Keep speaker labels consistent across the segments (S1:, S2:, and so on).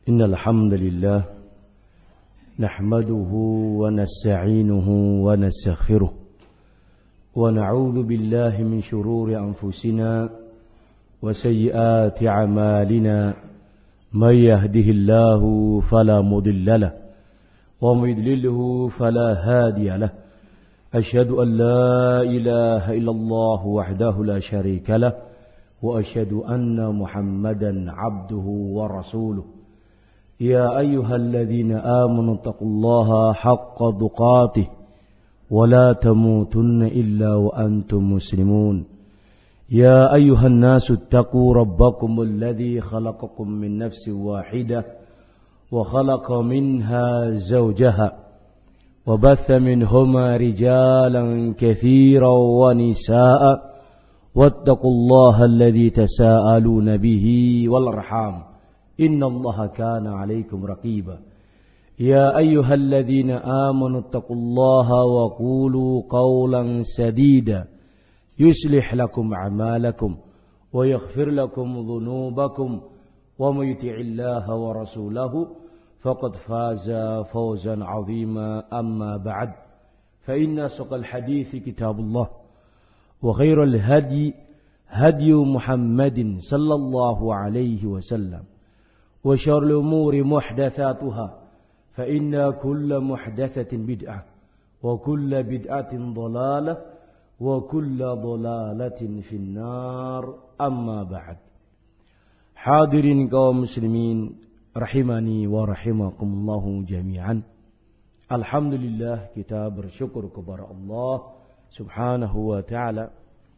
S1: إن الحمد لله نحمده ونستعينه ونستغفره ونعوذ بالله من شرور أنفسنا وسيئات أعمالنا من يهده الله فلا مضل له ومن يضلله فلا هادي له أشهد أن لا إله إلا الله وحده لا شريك له وأشهد أن محمدا عبده ورسوله يا أيها الذين آمنوا اتقوا الله حق تقاته ولا تموتن إلا وأنتم مسلمون يا أيها الناس اتقوا ربكم الذي خلقكم من نفس واحدة وخلق منها زوجها وبث منهما رجالا كثيرا ونساء واتقوا الله الذي تساءلون به والأرحام إن الله كان عليكم رقيبا يا أيها الذين آمنوا اتقوا الله وقولوا قولا سديدا يصلح لكم أعمالكم ويغفر لكم ذنوبكم ومن يطع الله ورسوله فقد فاز فوزا عظيما أما بعد فإن أصدق الحديث كتاب الله وخير الهدي هدي محمد صلى الله عليه وسلم وشر الأمور محدثاتها فإن كل محدثة بدعة وكل بدعة ضلالة وكل ضلالة في النار أما بعد. Hadirin kaum muslimin rahimani wa rahimakumullahu jami'an. Alhamdulillah, kita bersyukur kepada Allah Subhanahu wa ta'ala.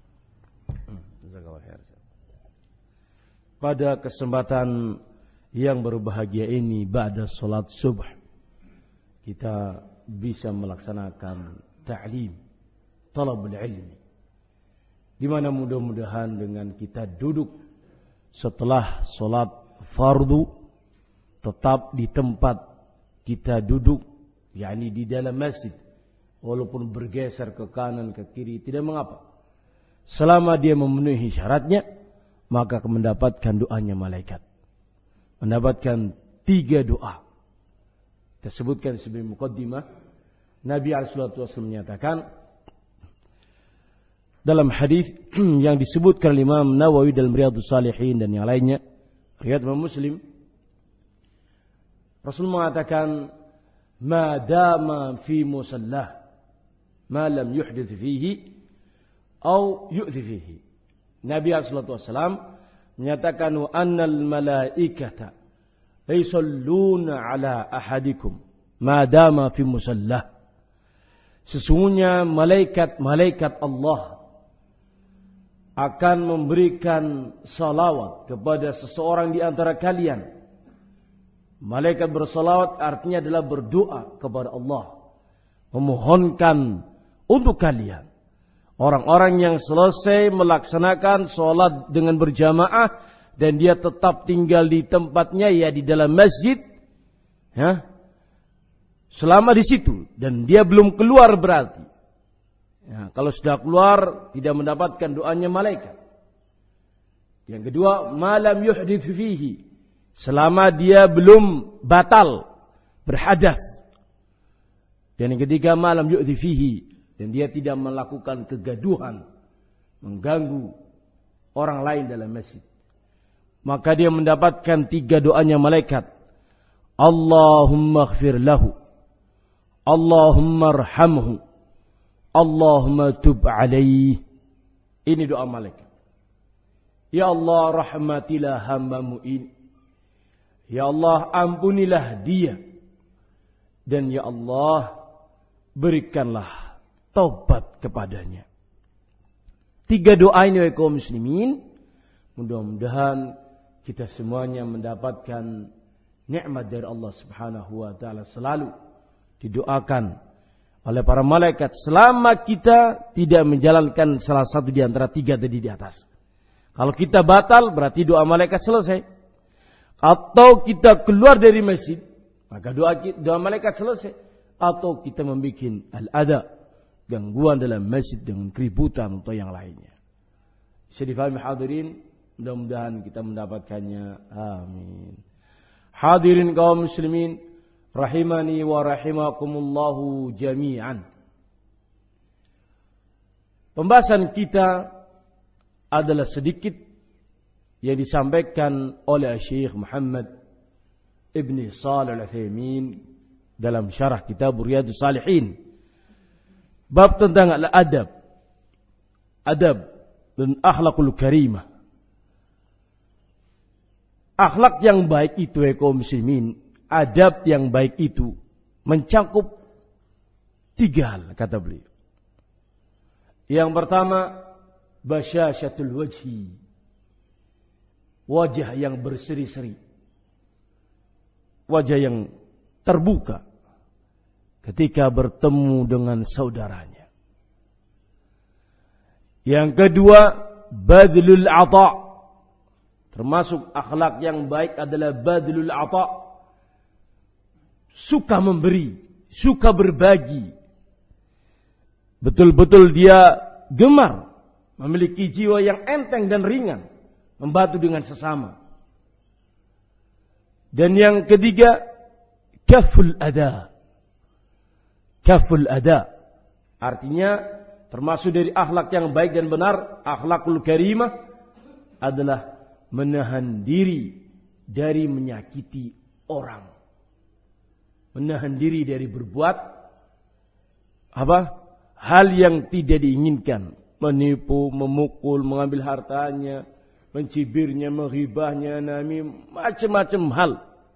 S1: Pada kesempatan yang berbahagia ini, ba'da salat subuh, kita bisa melaksanakan ta'lim, talabul ilmi, di mana mudah-mudahan dengan kita duduk setelah salat fardu, tetap di tempat kita duduk, yakni di dalam masjid, walaupun bergeser ke kanan ke kiri tidak mengapa, selama dia memenuhi syaratnya, maka akan mendapatkan doanya malaikat. Mendapatkan 3 doa. Kita sebutkan sebagai muqaddimah. Nabi SAW menyatakan dalam hadis yang disebutkan Imam Nawawi dalam Riyadhus Shalihin dan yang lainnya, riwayat Imam Muslim, Rasul mengatakan, "Ma dama fi musallah ma lam yuhdith fihi aw yu'thi fihi." Nabi SAW menyatakan, "Wa annal malaikata la yusalluna ala ahadikum ma dama fi musallah." Sesungguhnya malaikat Allah akan memberikan salawat kepada seseorang di antara kalian. Malaikat bersalawat artinya adalah berdoa kepada Allah, memohonkan untuk kalian. Orang-orang yang selesai melaksanakan sholat dengan berjamaah dan dia tetap tinggal di tempatnya, ya di dalam masjid, ya, selama di situ dan dia belum keluar berarti. Ya, kalau sudah keluar tidak mendapatkan doanya malaikat. Yang kedua, malam yuhdits fihi, selama dia belum batal berhadas. Dan yang ketiga, malam yu'dzi fihi, dan dia tidak melakukan kegaduhan, mengganggu orang lain dalam masjid. Maka dia mendapatkan 3 doanya malaikat. Allahumma ighfir lahu, Allahumma arhamhu, Allahumma tub alaihi. Ini doa malaikat. Ya Allah, rahmatilah hambamu ini. Ya Allah, ampunilah dia. Dan ya Allah, berikanlah taubat kepadanya. 3 doa ini wahai kaum muslimin, mudah-mudahan kita semuanya mendapatkan nikmat dari Allah Subhanahu wa ta'ala. Selalu didoakan oleh para malaikat selama kita tidak menjalankan salah satu di antara 3 tadi di atas. Kalau kita batal berarti doa malaikat selesai. Atau kita keluar dari masjid, maka doa malaikat selesai. Atau kita membuat al-adha, gangguan dalam masjid dengan keributan atau yang lainnya. Bisa difahami hadirin, mudah-mudahan kita mendapatkannya. Amin. Hadirin kaum muslimin rahimani wa rahimakumullahu jami'an. Pembahasan kita adalah sedikit yang disampaikan oleh Syekh Muhammad Ibn Shalih Al-Utsaimin dalam syarah kitab Riyadhus Shalihin. Bab tentang adab dan akhlakul karimah. Akhlak yang baik itu kaum muslimin, adab yang baik itu mencakup 3 hal kata beliau. Yang pertama, basyasyatul wajhi, wajah yang berseri-seri, wajah yang terbuka ketika bertemu dengan saudaranya. Yang kedua, badlul ata'. Termasuk akhlak yang baik adalah badlul ata'. Suka memberi, suka berbagi. Betul-betul dia gemar, memiliki jiwa yang enteng dan ringan, membantu dengan sesama. Dan yang ketiga, kaful ada. Kaful ada. Artinya termasuk dari akhlak yang baik dan benar, akhlakul karimah adalah menahan diri dari menyakiti orang. Menahan diri dari berbuat hal yang tidak diinginkan. Menipu, memukul, mengambil hartanya, mencibirnya, menghibahnya, macam-macam hal.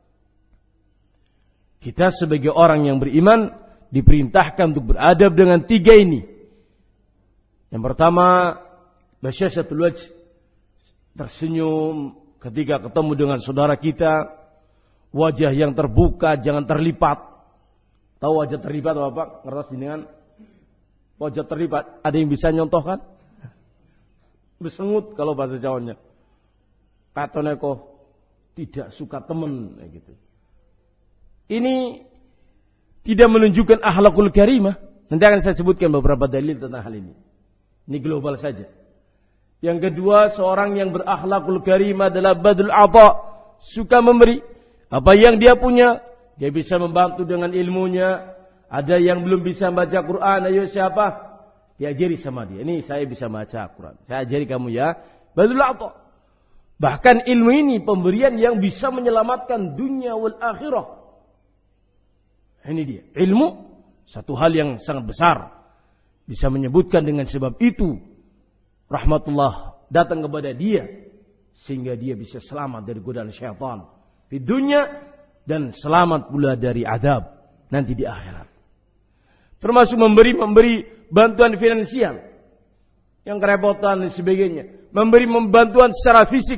S1: Kita sebagai orang yang beriman diperintahkan untuk beradab dengan 3 ini. Yang pertama, basyasyatul wajh, tersenyum ketika ketemu dengan saudara kita, wajah yang terbuka, jangan terlipat. Tahu wajah terlipat apa Pak? Ngertos dengan wajah terlipat, ada yang bisa nyontohkan? Besengut kalau bahasa Jawanya. Katanya kok tidak suka temen gitu. Ini tidak menunjukkan akhlakul karimah. Nanti akan saya sebutkan beberapa dalil tentang hal ini. Ini global saja. Yang kedua, seorang yang berakhlakul karimah adalah badul ata', suka memberi. Apa yang dia punya, dia bisa membantu dengan ilmunya. Ada yang belum bisa baca Quran, ayo siapa? Diajari sama dia. Ini saya bisa baca Quran, saya ajari kamu ya. Badul ata'. Bahkan ilmu ini pemberian yang bisa menyelamatkan dunia wal akhirah. Ini dia. Ilmu satu hal yang sangat besar. Bisa menyebutkan dengan sebab itu rahmatullah datang kepada dia sehingga dia bisa selamat dari godaan syaitan di dunia dan selamat pula dari azab nanti di akhirat. Termasuk memberi bantuan finansial yang kerepotan dan sebagainya, memberi bantuan secara fisik.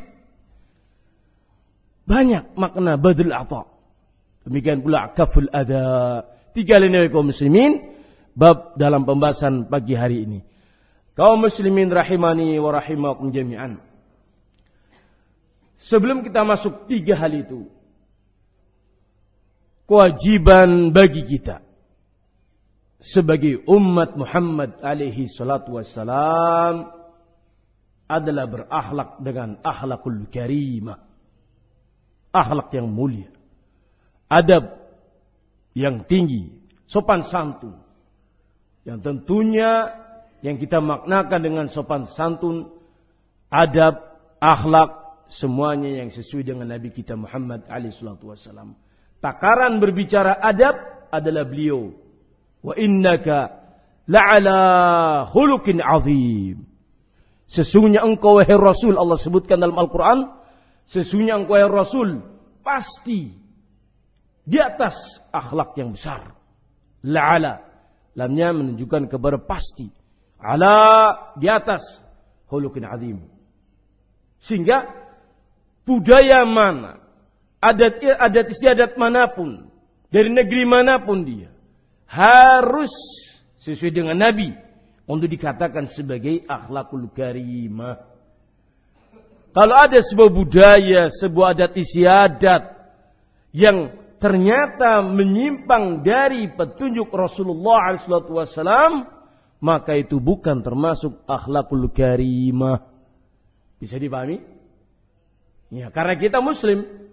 S1: Banyak makna badul ata'. Demikian pula kaful ada. 3 linai kaum muslimin bab dalam pembahasan pagi hari ini. Kaum muslimin rahimani wa rahimakum jami'an. Sebelum kita masuk 3 hal itu, kewajiban bagi kita sebagai umat Muhammad alaihi salatu wassalam adalah berakhlak dengan akhlakul karimah. Akhlak yang mulia. Adab yang tinggi, sopan santun. Yang tentunya yang kita maknakan dengan sopan santun, adab, akhlak, semuanya yang sesuai dengan Nabi kita Muhammad alaihi salatu wassalam. Takaran berbicara adab adalah beliau. Wa innaka la'ala khuluqin azim. Sesungguhnya engkau wahai Rasul, Allah sebutkan dalam Al-Quran, sesungguhnya engkau wahai Rasul pasti di atas akhlak yang besar. La'ala, lamnya menunjukkan kabar pasti. Ala, di atas khuluqin azim. Sehingga budaya mana, adat istiadat manapun, dari negeri manapun dia, harus sesuai dengan Nabi untuk dikatakan sebagai akhlakul karimah. Kalau ada sebuah budaya, sebuah adat istiadat yang ternyata menyimpang dari petunjuk Rasulullah SAW, maka itu bukan termasuk akhlakul karimah. Bisa dipahami? Ya, karena kita muslim,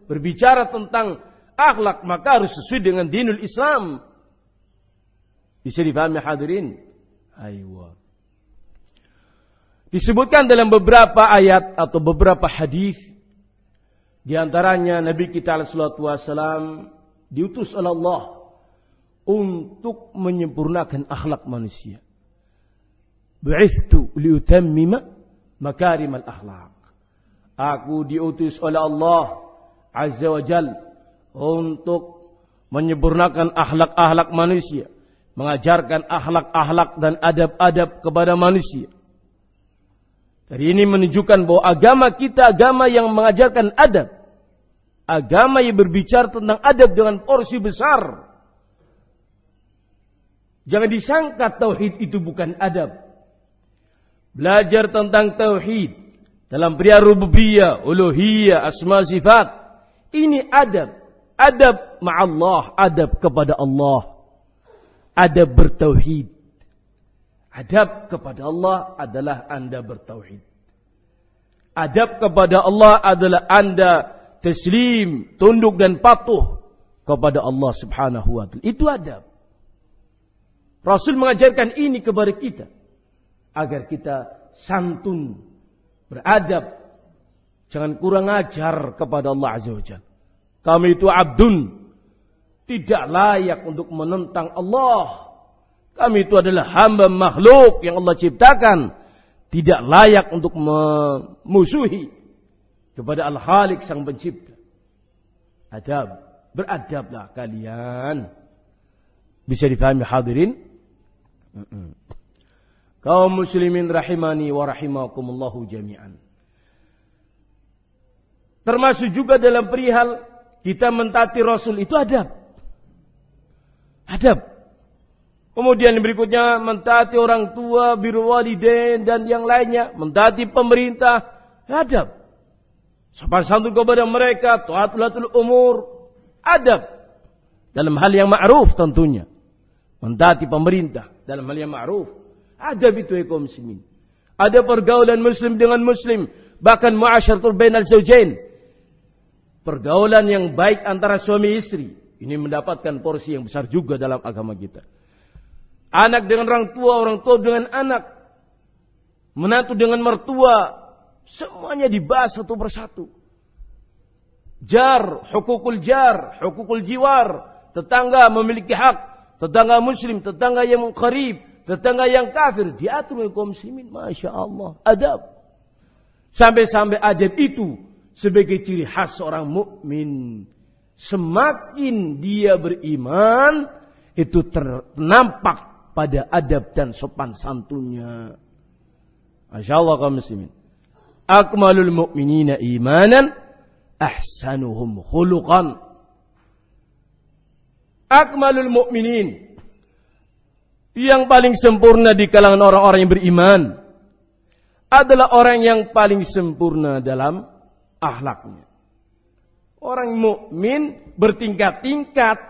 S1: berbicara tentang akhlak maka harus sesuai dengan dinul Islam. Bisa dipahami hadirin? Aywa. Disebutkan dalam beberapa ayat atau beberapa hadis, di antaranya Nabi kita sallallahu alaihi wasallam diutus oleh Allah untuk menyempurnakan akhlak manusia. Bu'ithtu liutammima makarimal akhlak. Aku diutus oleh Allah Azza wa Jalla untuk menyempurnakan akhlak-akhlak manusia, mengajarkan akhlak-akhlak dan adab-adab kepada manusia. Dari ini menunjukkan bahwa agama kita agama yang mengajarkan adab. Agama yang berbicara tentang adab dengan porsi besar. Jangan disangka tauhid itu bukan adab. Belajar tentang tauhid dalam perihal rububiyah, uluhiyah, asma sifat. Ini adab. Adab ma'allah, adab kepada Allah. Adab bertauhid. Adab kepada Allah adalah Anda bertauhid. Adab kepada Allah adalah Anda taslim, tunduk dan patuh kepada Allah Subhanahu wa ta'ala. Itu adab. Rasul mengajarkan ini kepada kita agar kita santun, beradab, jangan kurang ajar kepada Allah Azza wa Jalla. Kami itu abdun, tidak layak untuk menentang Allah. Kami itu adalah hamba makhluk yang Allah ciptakan, tidak layak untuk memusuhi kepada Al-Khaliq Sang Pencipta. Adab, beradablah kalian. Bisa difahami hadirin? Kaum muslimin rahimani wa rahimakumullahu jami'an. Termasuk juga dalam perihal kita mentaati Rasul itu adab. Adab. Kemudian berikutnya mentaati orang tua, birrul walidain dan yang lainnya, mentaati pemerintah, adab. Sopan santun kepada mereka, taat ulatul umur, adab. Dalam hal yang ma'ruf tentunya. Mentaati pemerintah dalam hal yang ma'ruf. Adab itu kaum muslimin. Ada pergaulan muslim dengan muslim, bahkan muasyaratul bainal zawjain. Pergaulan yang baik antara suami istri. Ini mendapatkan porsi yang besar juga dalam agama kita. Anak dengan orang tua dengan anak. Menantu dengan mertua. Semuanya dibahas satu persatu. Jar, hukukul jiwar. Tetangga memiliki hak. Tetangga muslim, tetangga yang qarib, tetangga yang kafir. Diatur oleh kaum muslimin. Masya Allah. Adab. Sampai-sampai adab itu sebagai ciri khas seorang mukmin. Semakin dia beriman, itu ternampak pada adab dan sopan santunnya. Masya Allah kaum muslimin. Akmalul mu'minina imanan, ahsanuhum khuluqan. Akmalul mu'minin, yang paling sempurna di kalangan orang-orang yang beriman, adalah orang yang paling sempurna dalam akhlaknya. Orang mukmin bertingkat-tingkat.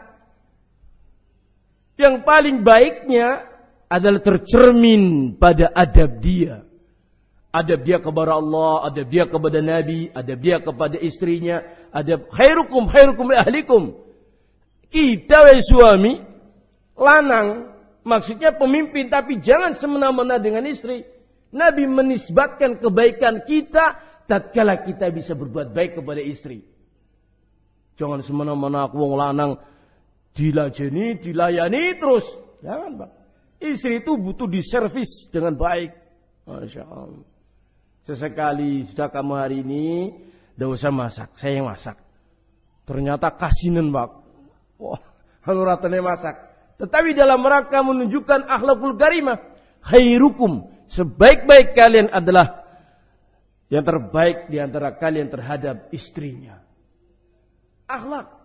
S1: Yang paling baiknya adalah tercermin pada adab dia. Adab dia kepada Allah, adab dia kepada Nabi, adab dia kepada istrinya, adab khairukum li ahlikum. Kita wahai suami, lanang, maksudnya pemimpin, tapi jangan semena-mena dengan istri. Nabi menisbatkan kebaikan kita tatkala kita bisa berbuat baik kepada istri. Jangan semena-mena aku wong lanang dilajeni, dilayani terus. Jangan, Pak. Istri itu butuh diservis dengan baik. Masya Allah. Sesekali sudah kamu hari ini, tidak usah masak. Saya yang masak. Ternyata kasinan, Pak. Wah, hanuratane masak. Tetapi dalam rangka menunjukkan akhlakul karimah. Khairukum. Sebaik-baik kalian adalah yang terbaik di antara kalian terhadap istrinya. Akhlak.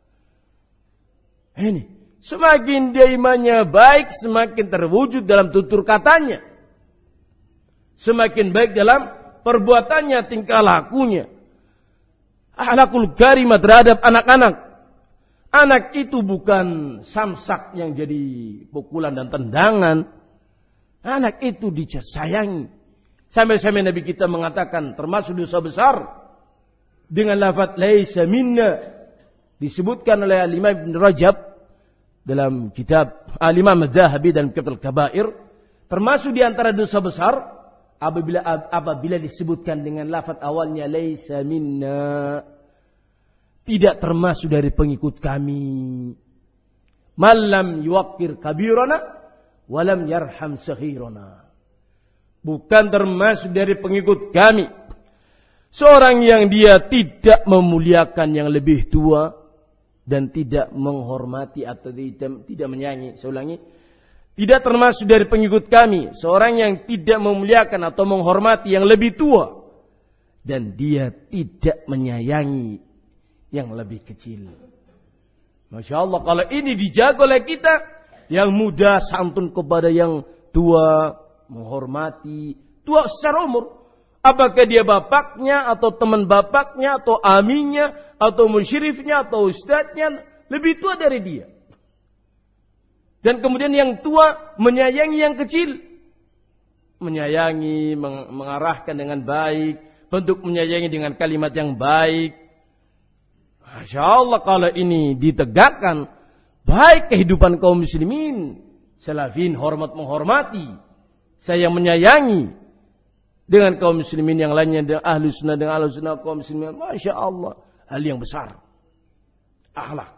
S1: Ini, semakin dia imannya baik, semakin terwujud dalam tutur katanya. Semakin baik dalam perbuatannya, tingkah lakunya. Akhlakul karimah terhadap anak-anak. Anak itu bukan samsak yang jadi pukulan dan tendangan. Anak itu disayangi. Sampai-sampai Nabi kita mengatakan termasuk dosa besar dengan lafaz laisa minna disebutkan oleh Imam Ibn Rajab dalam kitab Al-Imam Az-Zahabi dalam kitab Al-Kabair, termasuk di antara dosa besar apabila disebutkan dengan lafaz awalnya laisa minna, tidak termasuk dari pengikut kami. Malam yuwaqqir kabirana walam yarham saghirana. Bukan termasuk dari pengikut kami seorang yang dia tidak memuliakan yang lebih tua dan tidak menghormati atau tidak menyayangi. Saya ulangi, tidak termasuk dari pengikut kami seorang yang tidak memuliakan atau menghormati yang lebih tua dan dia tidak menyayangi yang lebih kecil. Masya Allah, kalau ini dijaga oleh kita, yang muda santun kepada yang tua, menghormati tua secara umur. Apakah dia bapaknya atau teman bapaknya atau aminya atau musyrifnya atau ustadznya lebih tua dari dia. Dan kemudian yang tua menyayangi yang kecil. Menyayangi, mengarahkan dengan baik, bentuk menyayangi dengan kalimat yang baik. Masya Allah, kalau ini ditegakkan, baik kehidupan kaum muslimin. Salafin hormat menghormati, saya menyayangi dengan kaum muslimin yang lainnya, dengan ahlu sunnah, dengan ahlu sunnah kaum muslimin. Masya Allah, hal yang besar. Akhlak.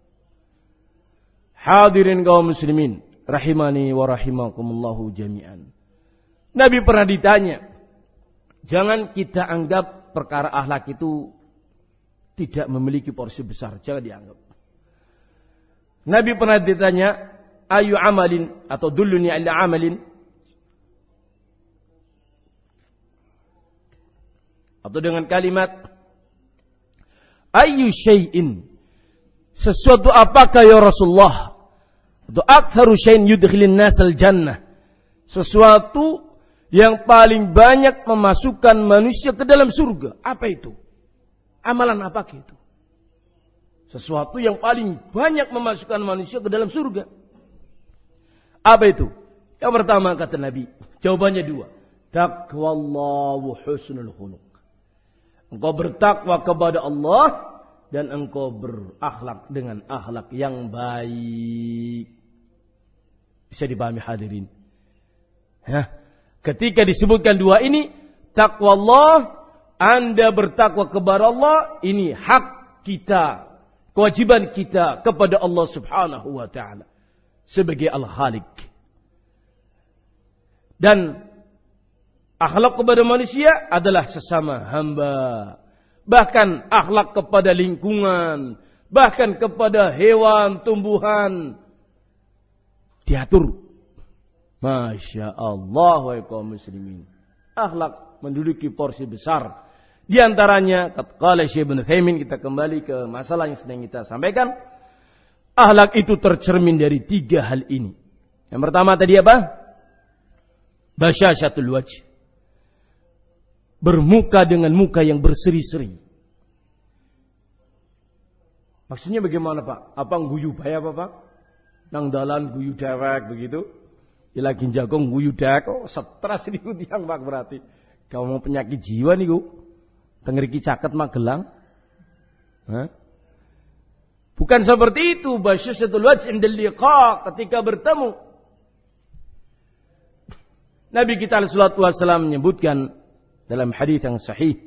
S1: Hadirin kaum muslimin, rahimani wa rahimakumullahu jami'an. Nabi pernah ditanya, jangan kita anggap perkara akhlak itu tidak memiliki porsi besar, jangan dianggap. Nabi pernah ditanya, ayu amalin atau dulluni ala amalin, atau dengan kalimat ayu syai'in, sesuatu apakah ya Rasulullah, atau aktharu syai'in yudkhilin nasal jannah, sesuatu yang paling banyak memasukkan manusia ke dalam surga. Apa itu? Amalan apa itu? Sesuatu yang paling banyak memasukkan manusia ke dalam surga. Apa itu? Yang pertama kata Nabi, jawabannya dua. Taqwallahu husnul khuluq. Engkau bertakwa kepada Allah dan engkau berakhlak dengan akhlak yang baik. Bisa dipahami hadirin? Ketika disebutkan dua ini, taqwallah, Anda bertakwa kepada Allah, ini hak kita, kewajiban kita kepada Allah Subhanahu wa taala sebagai Al-Khaliq. Dan akhlak kepada manusia adalah sesama hamba. Bahkan akhlak kepada lingkungan, bahkan kepada hewan, tumbuhan diatur. Masya Allah wa kaum muslimin. Akhlak menduduki porsi besar. Di antaranya, kata Syekh Ibnu Utsaimin, kita kembali ke masalah yang sedang kita sampaikan. Akhlak itu tercermin dari tiga hal ini. Yang pertama tadi apa? Basyasyatul wajh. Bermuka dengan muka yang berseri-seri. Maksudnya bagaimana Pak? Apa guyu bayar apa Pak? Nang dalan guyu dewek begitu? Ya lagi jagong guyu dewek, oh stres niku tiyang Pak berarti. Kau mau penyakit jiwa niku. Tengeriki caket Magelang. Bukan seperti itu. Basyasyatul wajh indal liqa, ketika bertemu. Nabi kita alaihi salatu wasallam menyebutkan dalam hadis yang sahih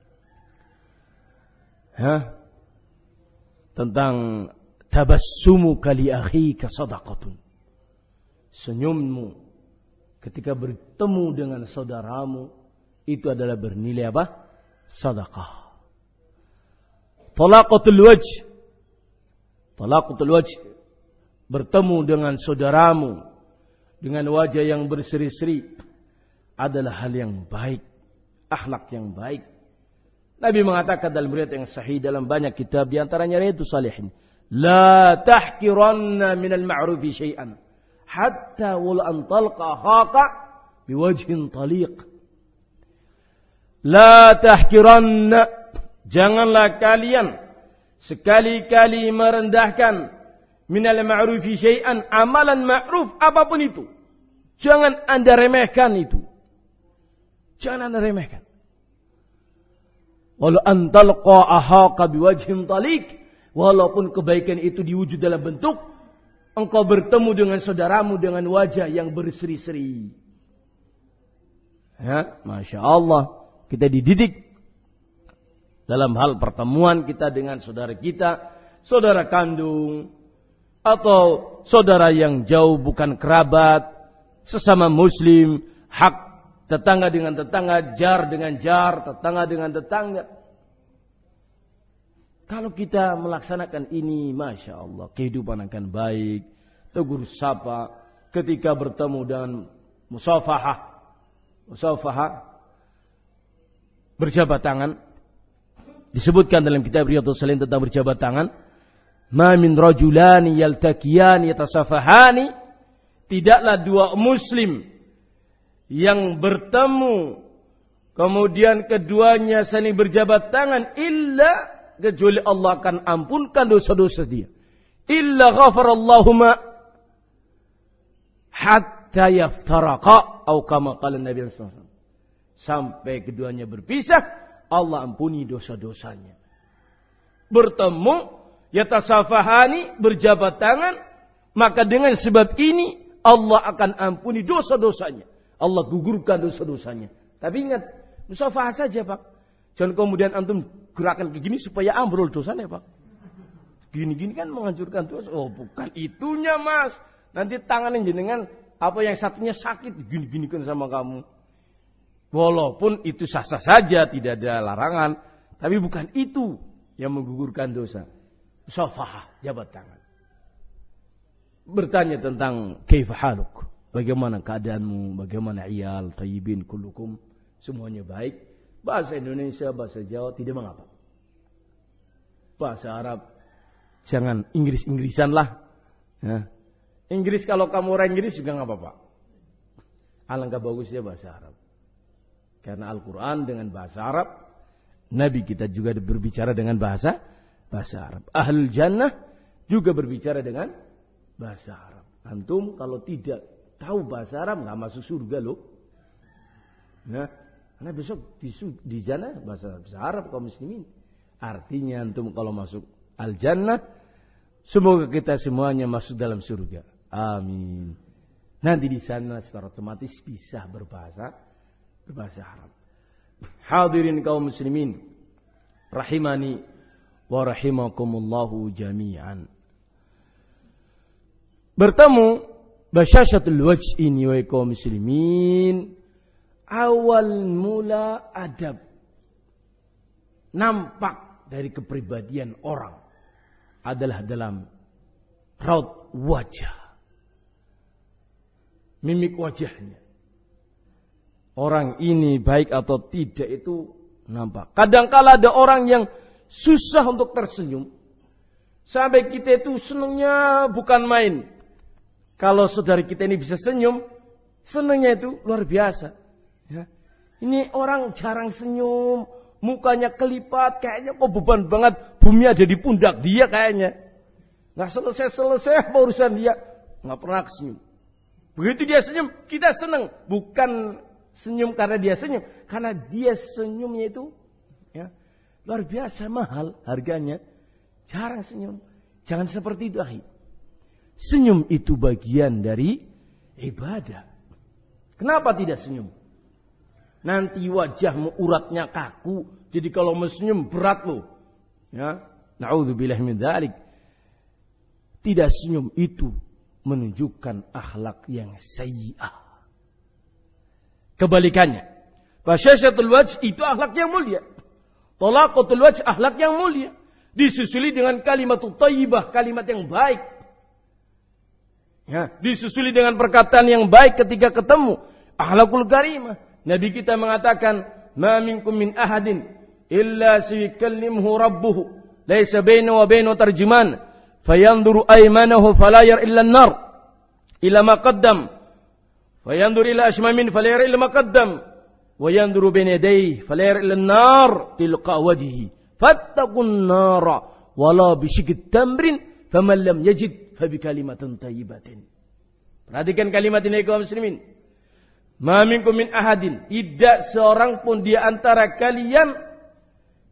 S1: tentang tabassumuka li akhika sadaqatun. Senyummu ketika bertemu dengan saudaramu itu adalah bernilai apa? Sedekah. Talaqatul wajh. Talaqatul wajh, bertemu dengan saudaramu dengan wajah yang berseri-seri adalah hal yang baik, akhlak yang baik. Nabi mengatakan dalam riwayat yang sahih dalam banyak kitab, di antaranya Riyadhus Shalihin, la tahqiranna minal ma'rufi syai'an hatta wal an talqa haqa biwajhin taliq. La tahqiranna, janganlah kalian sekali-kali merendahkan minal ma'rufi syai'an, amalan ma'ruf apapun itu. Jangan Anda remehkan itu. Jangan Anda remehkan. Walau antalqa ahaka biwajhin talik, walaupun kebaikan itu diwujud dalam bentuk engkau bertemu dengan saudaramu dengan wajah yang berseri-seri. Ya, Masya Allah, kita dididik dalam hal pertemuan kita dengan saudara kita, saudara kandung, atau saudara yang jauh bukan kerabat, sesama muslim, hak tetangga dengan tetangga, jar dengan jar, tetangga dengan tetangga. Kalau kita melaksanakan ini, Masya Allah, kehidupan akan baik. Tegur sapa ketika bertemu dengan musafahah, berjabat tangan. Disebutkan dalam kitab Riyadhus Shalihin tentang berjabat tangan. Ma min rajulani yaltaqiyani yatasafahani. Tidaklah dua muslim yang bertemu kemudian keduanya saling berjabat tangan illa kecuali Allah akan ampunkan dosa-dosa dia. Illa ghafarallahu ma hatta yaftaraqa atau kama qala Nabi sallallahu alaihi wasallam. Sampai keduanya berpisah, Allah ampuni dosa-dosanya. Bertemu yatasafahani, berjabat tangan, maka dengan sebab ini Allah akan ampuni dosa-dosanya. Allah gugurkan dosa-dosanya. Tapi ingat, musafahah saja, Pak. Jangan kemudian antum gerakan begini supaya ambrol dosanya, Pak. Gini-gini kan menghancurkan dosa. Oh, bukan itunya, Mas. Nanti tangan yang jenengan, apa yang satunya sakit, gini-gini kan sama kamu. Walaupun itu sah-sah saja, tidak ada larangan. Tapi bukan itu yang menggugurkan dosa. Musafahah, jabat tangan. Bertanya tentang kaifa haluk. Bagaimana keadaanmu, bagaimana iyal, tayyibin, kullukum, semuanya baik. Bahasa Indonesia, bahasa Jawa, tidak mengapa. Bahasa Arab, jangan Inggris-Inggrisan lah. Ya. Inggris kalau kamu orang Inggris juga nggak apa-apa. Alangkah bagusnya bahasa Arab. Karena Al-Quran dengan bahasa Arab, Nabi kita juga berbicara dengan bahasa Arab. Ahlul Jannah juga berbicara dengan bahasa Arab. Antum kalau tidak tahu bahasa Arab nggak masuk surga loh. Nah, karena besok di jannah bahasa Arab kaum muslimin. Artinya antum kalau masuk al-jannah, semoga kita semuanya masuk dalam surga. Amin. Nanti di sana secara otomatis bisa berbahasa Arab. Hadirin kaum muslimin, rahimani wa rahimakumullahu jami'an. Bertemu basyasyatul wajh ini wa kaum muslimin, awal mula adab nampak dari kepribadian orang adalah dalam raut wajah, mimik wajahnya. Orang ini baik atau tidak itu nampak. Kadangkala ada orang yang susah untuk tersenyum, sampai kita itu senangnya bukan main. Kalau saudara kita ini bisa senyum, senangnya itu luar biasa. Ya. Ini orang jarang senyum, mukanya kelipat, kayaknya kok beban banget, bumi ada di pundak dia kayaknya. Nggak selesai urusan dia, nggak pernah senyum. Begitu dia senyum, kita senang. Bukan senyum karena dia senyum, karena dia senyumnya itu ya, luar biasa mahal harganya. Jarang senyum. Jangan seperti itu, akhi. Senyum itu bagian dari ibadah. Kenapa tidak senyum? Nanti wajahmu uratnya kaku, jadi kalau mau senyum berat loh. Ya, na'udzubillah min dzalik. Tidak senyum itu menunjukkan akhlak yang sayyi'ah. Kebalikannya, basyasyatul wajh itu akhlak yang mulia. Talaqatul wajh akhlak yang mulia. Disusuli dengan kalimatut thayyibah, kalimat yang baik. Ya, disusuli dengan perkataan yang baik ketika ketemu. Akhlakul karimah. Nabi kita mengatakan, "Ma minkum min ahadin illa sayukallimuhu rabbuhu, laisa bainahu wa bainahu tarjuman, fayanzuru aymanahu fala yara illa an-nar, ila ma qaddam, fayanzuru ila ashmamin fala yara illa ma qaddam, wa yanzuru baina yadayhi fala yara illa an-nar tilqa wajhihi, fattaqun nara wala bisyikit tamrin, faman lam yajid fa bi kalimatin thayyibatin." Perhatikan kalimat ini kaum muslimin. Ma minkum min ahadin, tidak seorang pun di antara kalian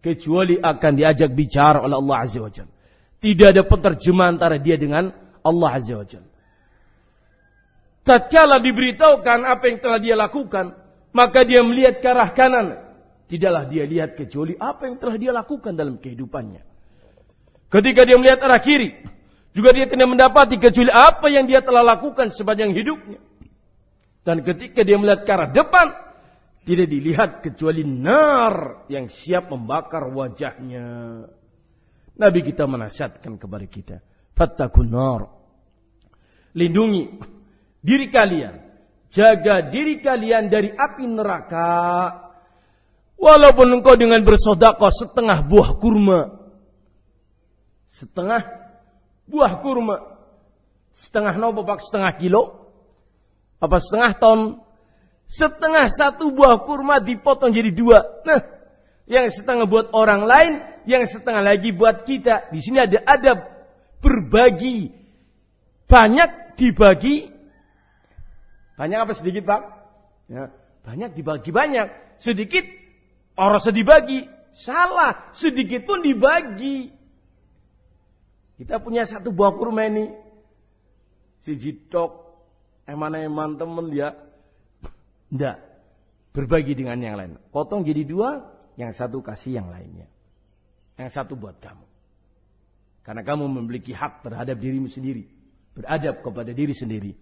S1: kecuali akan diajak bicara oleh Allah Azza wa Jalla. Tidak ada penerjemah antara dia dengan Allah Azza wa Jalla. Tatkala diberitahukan apa yang telah dia lakukan, maka dia melihat ke arah kanan. Tidaklah dia lihat kecuali apa yang telah dia lakukan dalam kehidupannya. Ketika dia melihat arah kiri, juga dia tidak mendapati kecuali apa yang dia telah lakukan sepanjang hidupnya. Dan ketika dia melihat ke arah depan, tidak dilihat kecuali nar yang siap membakar wajahnya. Nabi kita menasihatkan kepada kita, fattakun nar. Lindungi diri kalian, jaga diri kalian dari api neraka. Walaupun engkau dengan bersedekah setengah buah kurma. Setengah buah kurma. Setengah nopo pak, setengah kilo? Apa setengah ton? Setengah satu buah kurma dipotong jadi dua. Nah, yang setengah buat orang lain, yang setengah lagi buat kita. Di sini ada adab berbagi. Banyak dibagi. Banyak apa sedikit pak? Ya, banyak dibagi banyak. Sedikit orang sedibagi. Salah, sedikit pun dibagi. Kita punya satu buah kurma ini. Si jitok, eman-eman temen dia. Tidak. Berbagi dengan yang lain. Potong jadi dua, yang satu kasih yang lainnya. Yang satu buat kamu. Karena kamu memiliki hak terhadap dirimu sendiri. Beradab kepada diri sendiri.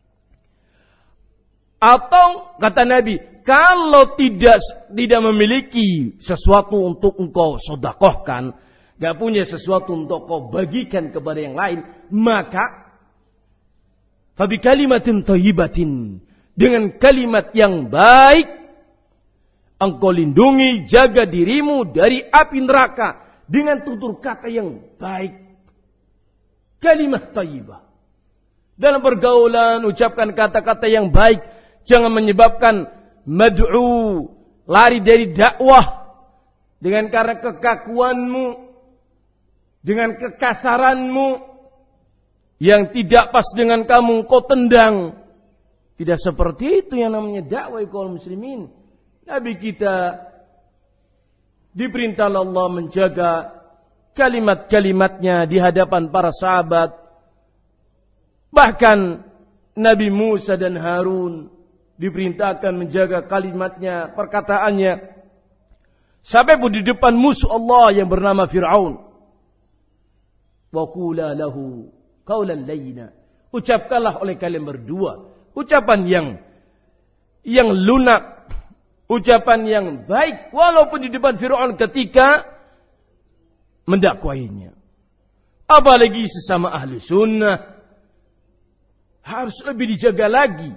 S1: Atau kata Nabi, kalau tidak memiliki sesuatu untuk engkau sedekahkan, gak punya sesuatu untuk kau bagikan kepada yang lain, maka fabi kalimatin thayyibatin, dengan kalimat yang baik engkau lindungi, jaga dirimu dari api neraka dengan tutur kata yang baik. Kalimat thayyibah. Dalam pergaulan ucapkan kata-kata yang baik, jangan menyebabkan mad'u lari dari dakwah dengan karena kekakuanmu, dengan kekasaranmu yang tidak pas dengan kamu, kau tendang. Tidak seperti itu yang namanya dakwah kaum muslimin. Nabi kita diperintah Allah menjaga kalimat-kalimatnya di hadapan para sahabat. Bahkan Nabi Musa dan Harun diperintahkan menjaga kalimatnya, perkataannya. Sampai pun di depan musuh Allah yang bernama Fir'aun. Wa qula lahu qawlan layyina. Ucapkanlah oleh kalian berdua ucapan yang lunak, ucapan yang baik, walaupun di depan Fir'aun ketika mendakwainya. Apalagi sesama ahli sunnah, harus lebih dijaga lagi.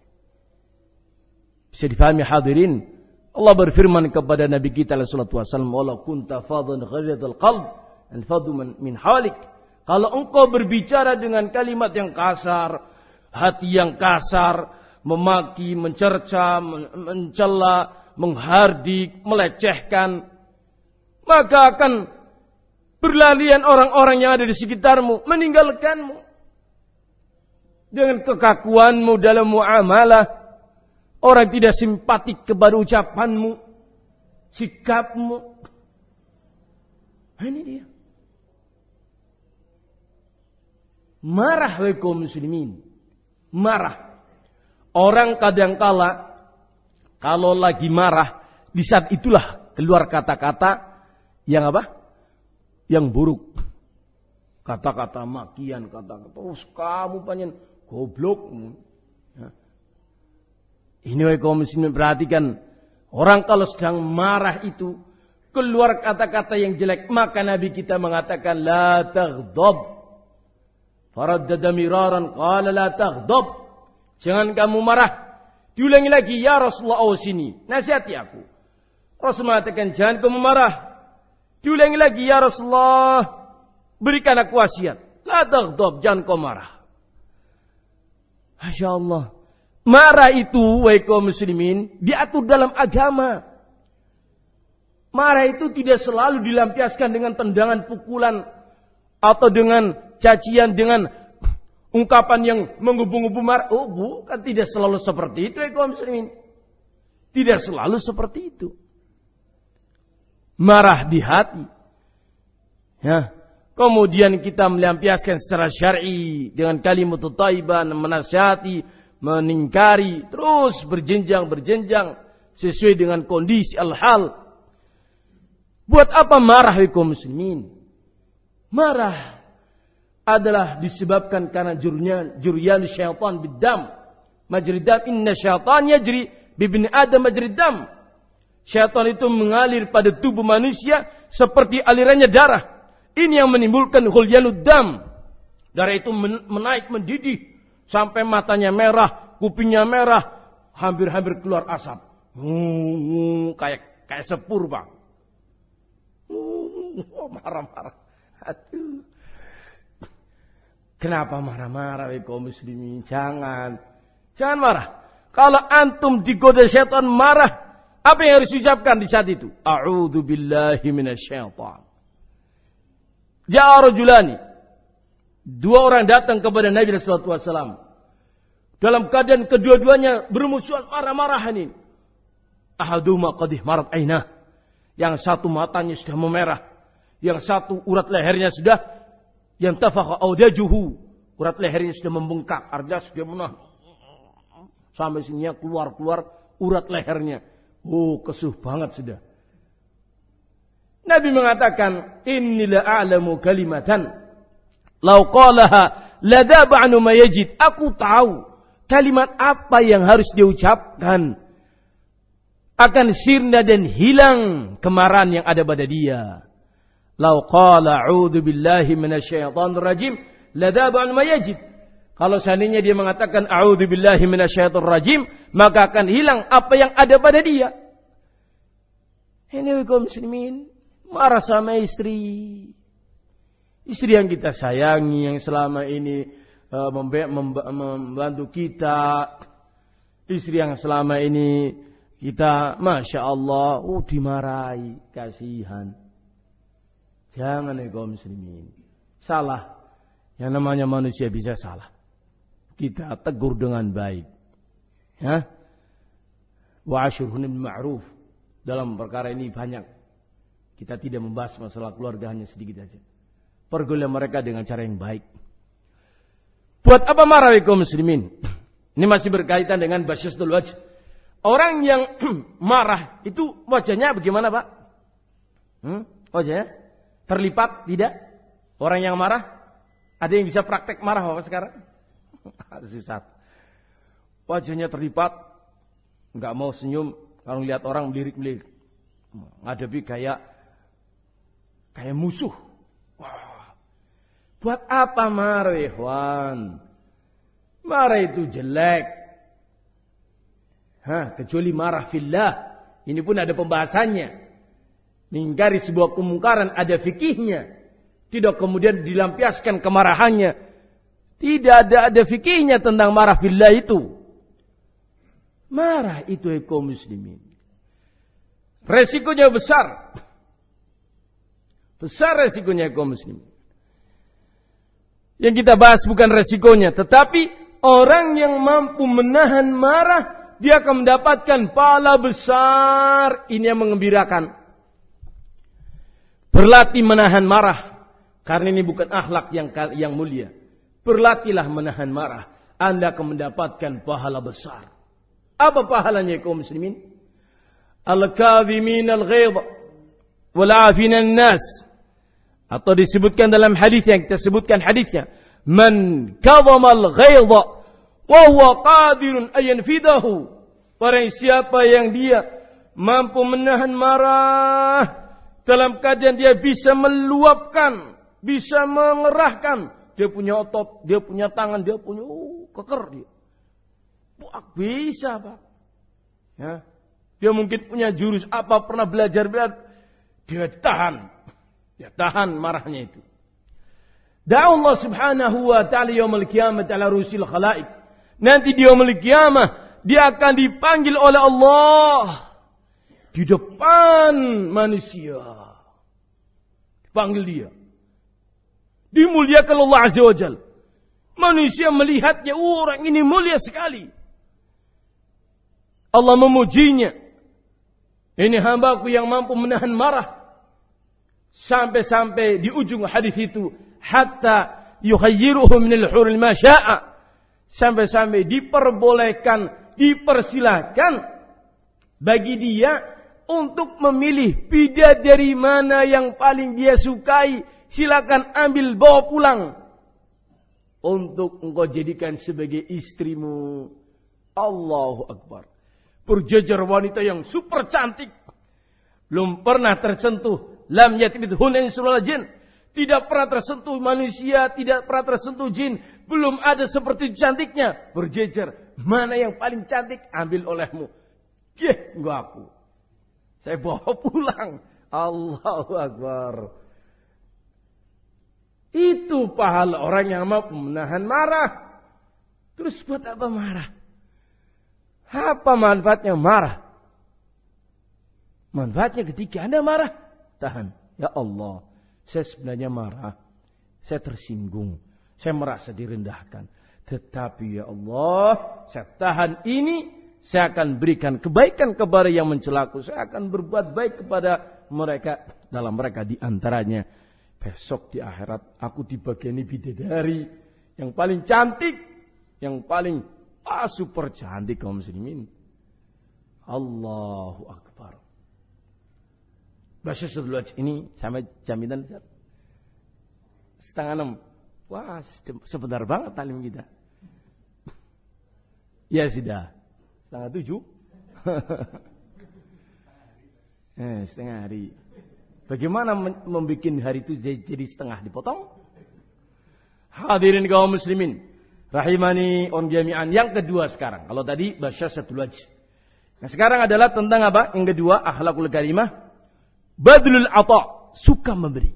S1: Bisa difahami hadirin, Allah berfirman kepada Nabi kita sallallahu alaihi wasallam, "Walau kunta fadhan ghalidhal qalb, anfadhu min hawlik." Kalau engkau berbicara dengan kalimat yang kasar, hati yang kasar, memaki, mencerca, mencela, menghardik, melecehkan, maka akan berlarian orang-orang yang ada di sekitarmu, meninggalkanmu. Dengan kekakuanmu dalam muamalah, orang tidak simpatik kepada ucapanmu, sikapmu. Ini dia. Marah wahai kaum muslimin. Marah. Orang kadangkala kalau lagi marah, di saat itulah keluar kata-kata yang apa? Yang buruk. Kata-kata makian, kata-kata terus kamu panjen goblok. Ya. Ini wahai kaum muslimin, perhatikan, orang kalau sedang marah itu keluar kata-kata yang jelek, maka Nabi kita mengatakan la taghdab. Faraddada miraran qala la taghdab. Jangan kamu marah. Diulangi lagi, ya Rasulullah, sini, nasihati aku. Rasul mengatakan jangan kamu marah. Diulangi lagi, ya Rasulullah, berikan aku wasiat. La taghdab, jangan kau marah. Masya Allah. Marah itu, wahai kaum muslimin, diatur dalam agama. Marah itu tidak selalu dilampiaskan dengan tendangan, pukulan, atau dengan cacian, dengan ungkapan yang menggebu-gebu marah. Oh, bukan, tidak selalu seperti itu ya kaum muslimin. Tidak selalu seperti itu. marah di hati. Ya. Kemudian kita melampiaskan secara syar'i dengan kalimat thayyibah, menasihati, meningkari, terus berjenjang sesuai dengan kondisi al-hal. Buat apa marah kaum muslimin? Marah adalah disebabkan karena juryan syaitan biddam. Majri dam, inna syaitan yajri bibni adam majri dam. Syaitan itu mengalir pada tubuh manusia seperti alirannya darah. Ini yang menimbulkan hulyanud dam. Darah itu menaik mendidih sampai matanya merah, kupingnya merah, hampir-hampir keluar asap. Kayak sepur, Bang. Marah-marah. Aduh. Kenapa marah-marah kaum muslimin? Jangan marah. Kalau antum digoda syaitan marah, apa yang harus diucapkan di saat itu? A'udzu billahi minasyaitan. Ja'a rajulani. Dua orang datang kepada Nabi sallallahu alaihi wasallam. Dalam keadaan kedua-duanya bermusuhan, marah-marahan ini. Ahaduma qad ihmarat ainah. Yang satu matanya sudah memerah, yang satu urat lehernya sudah yantafaqa awdajuhu. Urat lehernya sudah membengkak, artinya sudah menah. Sampai sininya keluar urat lehernya. Kesuh banget sudah. Nabi mengatakan, "Inni la a'lamu kalimatan law qalaha ladaba anhu ma yajid." Aku tahu kalimat apa yang harus diucapkan akan sirna dan hilang kemarahan yang ada pada dia. Law qala a'udzu billahi minasyaitonir rajim ladaba anhu ma yajid. Kalau seandainya dia mengatakan a'udzu billahi minasyaitonir rajim, maka akan hilang apa yang ada pada dia. Ini kaum muslimin, marah sama istri yang kita sayangi, yang selama ini membantu kita, istri yang selama ini kita, masya Allah, dimarahi, kasihan. Jangan kaum muslimin, salah. Yang namanya manusia bisa salah, kita tegur dengan baik. Ya, wa asyurhun bil ma'ruf. Dalam perkara ini banyak. Kita tidak membahas masalah keluarga, hanya sedikit saja. Pergaulan mereka dengan cara yang baik. Buat apa marah kaum muslimin? Ini masih berkaitan dengan basyastul wajh. Orang yang marah itu wajahnya bagaimana, Pak? Wajahnya terlipat tidak? Orang yang marah, ada yang bisa praktek marah Bapak sekarang? Susah. Wajahnya terlipat, enggak mau senyum, kalau lihat orang melirik-melirik. Ngadepi kayak musuh. Wah. Buat apa marah, ikhwan? Marah itu jelek. Kecuali marah fillah. Ini pun ada pembahasannya. Mengingkari sebuah kemungkaran ada fikihnya. Tidak kemudian dilampiaskan kemarahannya. Tidak ada fikihnya tentang marah fillah itu. Marah itu kaum muslimin, resikonya besar. Besar resikonya kaum muslimin. Yang kita bahas bukan resikonya, tetapi orang yang mampu menahan marah, dia akan mendapatkan pahala besar. Ini yang mengembirakan. Berlatih menahan marah, karena ini bukan akhlak yang mulia. Berlatihlah menahan marah, Anda akan mendapatkan pahala besar. Apa pahalanya kaum muslimin? Al-kadhimin al-ghaidha wal 'afina an-nas. Atau disebutkan dalam hadis yang kita sebutkan hadisnya, man kadhama al-ghaidha wa huwa qadirun an yanfidahu. Barang siapa yang dia mampu menahan marah dalam keadaan dia bisa meluapkan, bisa mengerahkan, dia punya otot, dia punya tangan, dia punya keker dia. Bisa, Pak. Ya. Dia mungkin punya jurus apa, pernah belajar, dia tahan. Dia tahan marahnya itu. Da'a Allah subhanahu wa ta'ala yaumul qiyamah ala rusil khalaik. Nanti di yaumul qiyamah dia akan dipanggil oleh Allah di depan manusia. Dipanggil dia. Dimuliakan Allah azza wa jalla. Manusia melihatnya, orang ini mulia sekali. Allah memujinya. Ini hambaku yang mampu menahan marah. Sampai-sampai di ujung hadis itu, hatta yukhayyiruhu minal huril ma syaa. Sampai-sampai diperbolehkan, dipersilahkan bagi dia untuk memilih bidadari mana yang paling dia sukai. Silakan ambil, bawa pulang. Untuk engkau jadikan sebagai istrimu. Allahu Akbar. Berjejer wanita yang super cantik. Belum pernah tersentuh. Lam yatmithunna insun wala jin. Tidak pernah tersentuh manusia, tidak pernah tersentuh jin. Belum ada seperti cantiknya. Berjejer. Mana yang paling cantik? Ambil olehmu. Enggak aku. Saya bawa pulang. Allahu Akbar. Itu pahala orang yang mampu menahan marah. Terus buat apa marah? Apa manfaatnya marah? Manfaatnya ketika Anda marah, tahan. Ya Allah, saya sebenarnya marah. Saya tersinggung. Saya merasa direndahkan. Tetapi ya Allah, saya tahan ini. Saya akan berikan kebaikan kepada yang mencelaku. Saya akan berbuat baik kepada mereka. Dalam mereka di antaranya. Besok di akhirat aku dibagani bidadari. Yang paling cantik. Yang paling super cantik kaum muslimin. Allahu Akbar. Bahasa setelah ini sampai jaminan 5:30. Wah, sebentar banget talim kita. Ya sudah. 6:30. Setengah hari. Bagaimana membuat hari itu jadi setengah dipotong? Hadirin kaum muslimin, rahimani on jami'an. Yang kedua sekarang. Kalau tadi basyasatul wajh. Nah sekarang adalah tentang apa? Yang kedua, akhlakul karimah. Badlul ata, suka memberi.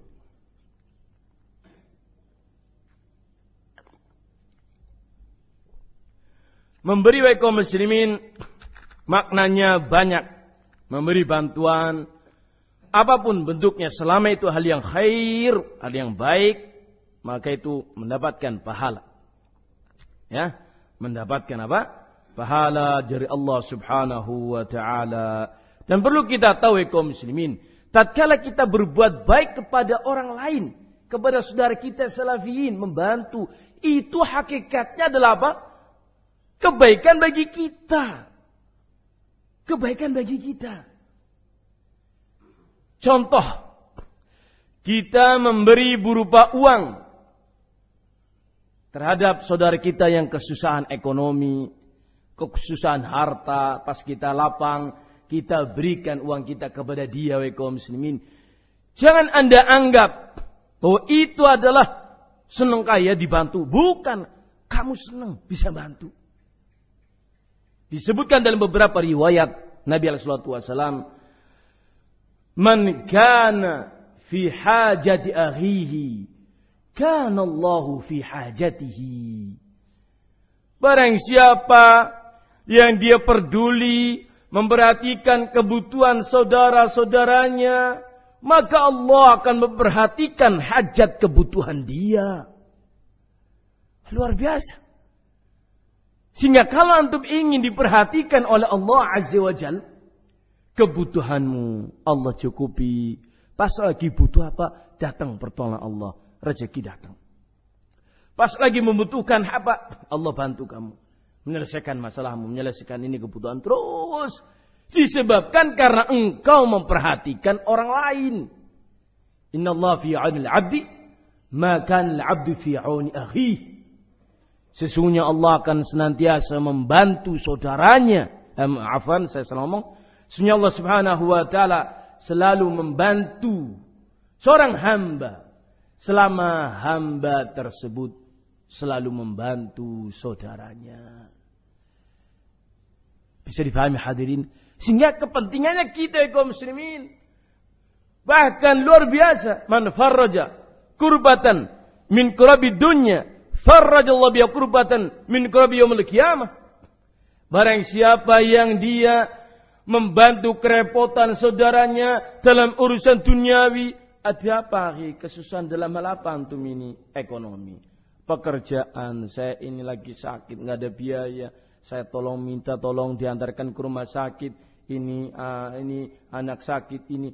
S1: Memberi wa kaum muslimin maknanya banyak. Memberi bantuan apapun bentuknya selama itu hal yang khair, hal yang baik, maka itu mendapatkan pahala. Ya, mendapatkan apa? Pahala dari Allah Subhanahu wa taala. Dan perlu kita tahu kaum muslimin, tatkala kita berbuat baik kepada orang lain, kepada saudara kita salafiyin, membantu, itu hakikatnya adalah apa? Kebaikan bagi kita. Kebaikan bagi kita. Contoh, kita memberi berupa uang terhadap saudara kita yang kesusahan ekonomi, kesusahan harta, pas kita lapang, kita berikan uang kita kepada dia, kaum muslimin. Jangan Anda anggap bahwa itu adalah senang kaya dibantu. Bukan, kamu senang bisa bantu. Disebutkan dalam beberapa riwayat Nabi SAW, man kana fi hajati akhihi, kana Allahu fi hajatihi. Barang siapa yang dia peduli, memperhatikan kebutuhan saudara-saudaranya, maka Allah akan memperhatikan hajat kebutuhan dia. Luar biasa. Sehingga kalau antum ingin diperhatikan oleh Allah Azza wa Jalla, kebutuhanmu Allah cukupi. Pas lagi butuh apa? Datang pertolongan Allah. Rezeki datang. Pas lagi membutuhkan apa? Allah bantu kamu. Menyelesaikan masalahmu. Menyelesaikan ini kebutuhan terus. Disebabkan karena engkau memperhatikan orang lain. Inna Allah fi 'aunil 'abdi ma kana al-'abdu fi 'auni akhihi. Sesungguhnya Allah akan senantiasa membantu saudaranya. Saya salah ngomong. Sesungguhnya Allah Subhanahu wa taala selalu membantu seorang hamba selama hamba tersebut selalu membantu saudaranya. Bisa dipahami hadirin? Sehingga kepentingannya kita kaum muslimin bahkan luar biasa. Man farraja kurbatan min kurabi dunya farrajallahu biha kurbatan min kurabi yaumil qiyamah. Barang siapa yang dia membantu kerepotan saudaranya dalam urusan duniawi, ada apa? Kesusahan dalam hal apa antum ini? Ekonomi, pekerjaan, saya ini lagi sakit, nggak ada biaya, saya minta tolong diantarkan ke rumah sakit, ini anak sakit ini.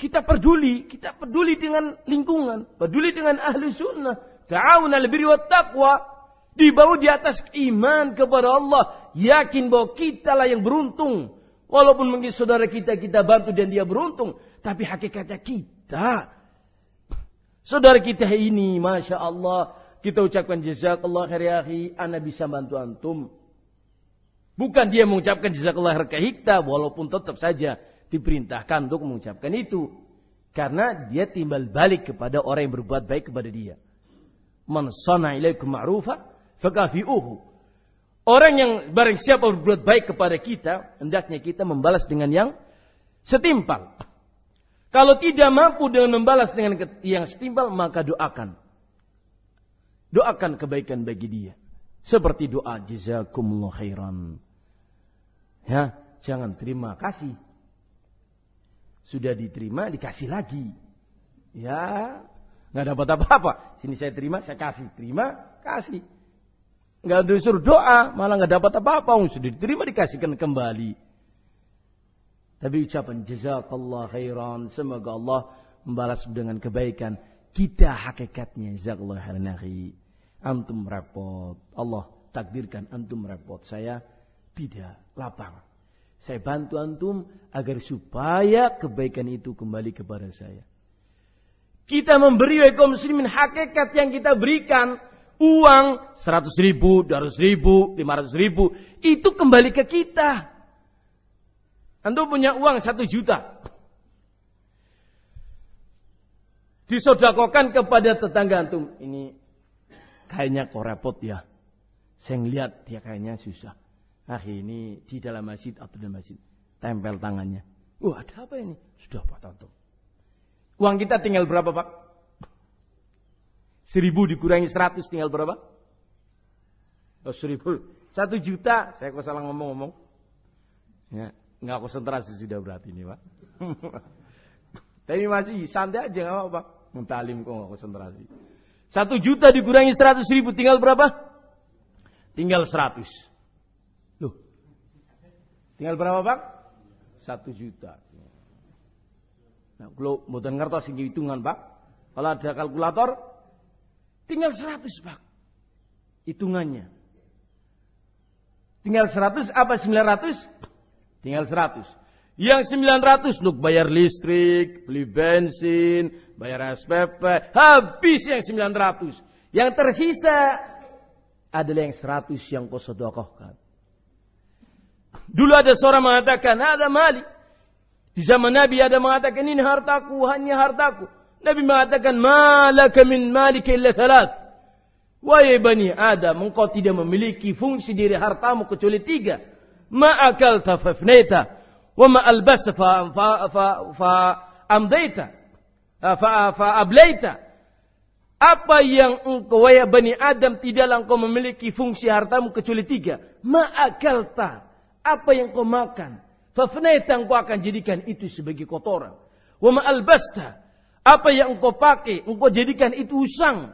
S1: Kita peduli dengan lingkungan, peduli dengan ahli sunnah. Ta'awun 'alal birri wat taqwa. Dibawa di atas iman kepada Allah. Yakin bahwa kitalah yang beruntung. Walaupun mungkin saudara kita bantu dan dia beruntung. Tapi hakikatnya kita. Saudara kita ini, Masya Allah. Kita ucapkan jazakallah khair ya akhi. Ana bisa bantu antum. Bukan dia mengucapkan jazakallah khair ke kita. Walaupun tetap saja diperintahkan untuk mengucapkan itu. Karena dia timbal balik kepada orang yang berbuat baik kepada dia. Man sana ilaikum ma'rufa fakafi'uhu. Orang yang barang siapa berbuat baik kepada kita, hendaknya kita membalas dengan yang setimpal. Kalau tidak mampu dengan membalas dengan yang setimpal, maka doakan. Doakan kebaikan bagi dia. Seperti doa jazakumullah khairan. Ya, jangan terima kasih. Sudah diterima, dikasih lagi. Ya, nggak dapat apa-apa. Sini saya terima, saya kasih. Terima, kasih. Nggak disuruh doa, malah nggak dapat apa-apa. Sudah diterima, dikasihkan kembali. Tapi ucapan jazakallah khairan. Semoga Allah membalas dengan kebaikan. Kita hakikatnya jazakallah khairan akhi. Antum repot. Allah takdirkan antum repot. Saya tidak lapang. Saya bantu antum agar supaya kebaikan itu kembali kepada saya. Kita memberi wa kaum muslimin hakikat yang kita berikan. Uang 100.000, 200.000, 500.000. Itu kembali ke kita. Antum punya uang 1 juta. Disodakokan kepada tetangga antum. Ini kayaknya kok repot ya. Saya ngeliat dia kayaknya susah. Ini di dalam masjid atau di masjid. Tempel tangannya. Wah, ada apa ini? Sudah Pak Tanto. Uang kita tinggal berapa Pak? 1.000 dikurangi 100 tinggal berapa? 1.000. 1 juta. Saya kok salah ngomong-ngomong. Ya, nggak konsentrasi sudah berarti ini Pak. Tapi masih santai aja nggak apa-apa. Mentalim kok nggak konsentrasi. 1 juta dikurangi 100.000 tinggal berapa? Tinggal 100. Loh. Tinggal berapa Pak? 1 juta. Nah, kalau mboten ngertos sing hitungan Pak. Kalau ada kalkulator tinggal 100 Pak. Hitungannya. Tinggal 100 apa 900? Tinggal 100. Yang 900 untuk bayar listrik, beli bensin, bayar SPP, habis yang 900. Yang tersisa adalah yang 100 yang kau sedekahkan. Dulu ada seorang mengatakan, ada mali. Di zaman Nabi ada mengatakan, ini hartaku, hanya hartaku. Nabi mengatakan, malaka min malika illa thalath. Wahai Bani Adam, engkau tidak memiliki fungsi diri hartamu kecuali 3. Ma'akalta fafnaita, wa ma'albasta fa'amdaita, fa'ablaita. Apa yang engkau, wahai Bani Adam, tidaklah engkau memiliki fungsi hartamu kecuali 3. Ma'akalta. Apa yang kau makan, fafnaita, engkau akan jadikan itu sebagai kotoran. Wa ma'albasta, apa yang engkau pakai, engkau jadikan itu usang.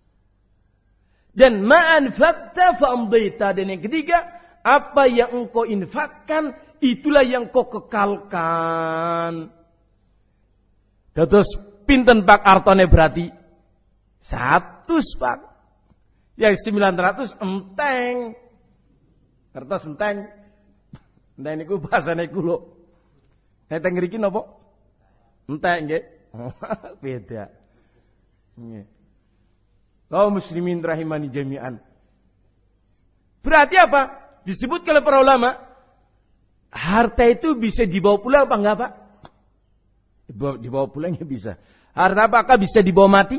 S1: Dan ma'anfaqta fa'amdaita, dan yang ketiga, apa yang engkau infakkan, itulah yang kau kekalkan. Terus pinten Pak artone berarti 100 Pak. Yang 900 enteng. Kertas enteng. Enteng niku bahasane kula. Enteng ngriki napa? Enteng nggih. Beda. Nggih. Kaum muslimin rahimani jami'an. Berarti apa? Disebutkan oleh para ulama, harta itu bisa dibawa pulang apa enggak Pak? Dibawa pulangnya bisa. Harta apakah bisa dibawa mati?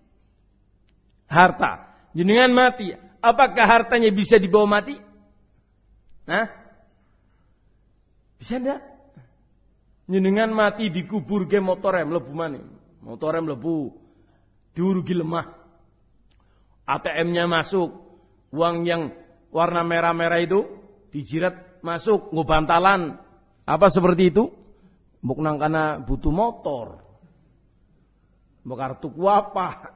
S1: Harta. Jenengan mati. Apakah hartanya bisa dibawa mati? Hah? Bisa enggak? Jenengan mati dikubur ke motorem mlebu maneh. Motorem mlebu. Diurugi lemah. ATM-nya masuk. Uang yang warna merah-merah itu dijirat masuk ngubantalan. Apa seperti itu? Mbok nang kana butuh motor. Mbok kartu apa?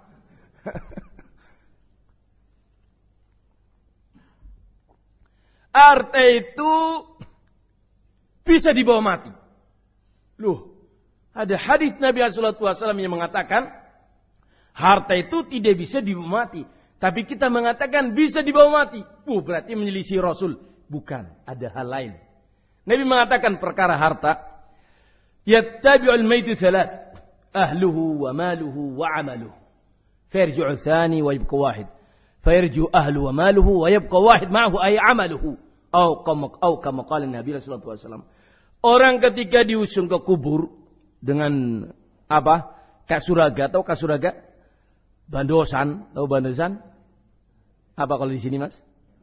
S1: Harta itu bisa dibawa mati. Loh, Ada hadis Nabi SAW yang mengatakan, harta itu tidak bisa dibawa mati. Tapi kita mengatakan bisa dibawa mati. Berarti menyelisih Rasul. Bukan, ada hal lain. Nabi mengatakan perkara harta, yattabi'ul maytu thalath, ahluhu wa maluhu wa amaluhu. Fayarji'u thani wa yabqa wahid. Fayarji'u ahlu wa maluhu wa yabqa wahid ma'ahu ay amaluhu. Au kama qala Nabi sallallahu alaihi wasallam. Orang ketika diusung ke kubur dengan apa? Kasuraga, tahu kasuraga? Bandosan, tahu bandosan? Apa kalau di sini, Mas?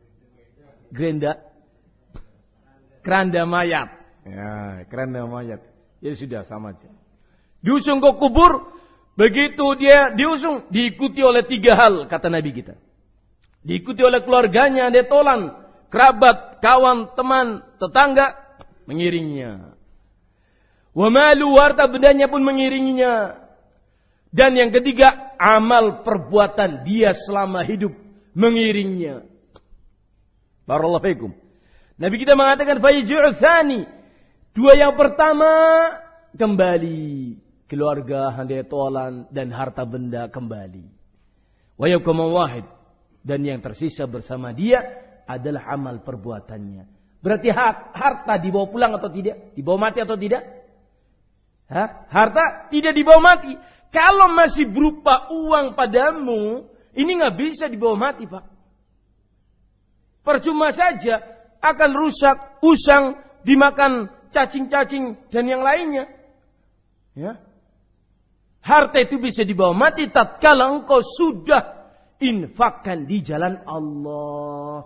S1: Keranda mayat. Ya, keranda mayat. Ya sudah sama aja. Diusung ke kubur, begitu dia diusung, diikuti oleh 3 hal kata Nabi kita. Diikuti oleh keluarganya, detolan, kerabat, kawan, teman, tetangga mengiringinya. Wa malu, harta bendanya pun mengiringinya. Dan yang ketiga, amal perbuatan dia selama hidup mengiringnya. Barakallahu fikum. Nabi kita mengatakan fayji'u tsani. 2 yang pertama kembali, keluarga, handetolan dan harta benda kembali. Wa yakum wahid, dan yang tersisa bersama dia adalah amal perbuatannya. Berarti harta dibawa pulang atau tidak? Dibawa mati atau tidak? Harta tidak dibawa mati. Kalau masih berupa uang padamu, ini nggak bisa dibawa mati, Pak. Percuma saja, akan rusak, usang, dimakan cacing-cacing dan yang lainnya. Ya. Harta itu bisa dibawa mati tatkala engkau sudah infakkan di jalan Allah.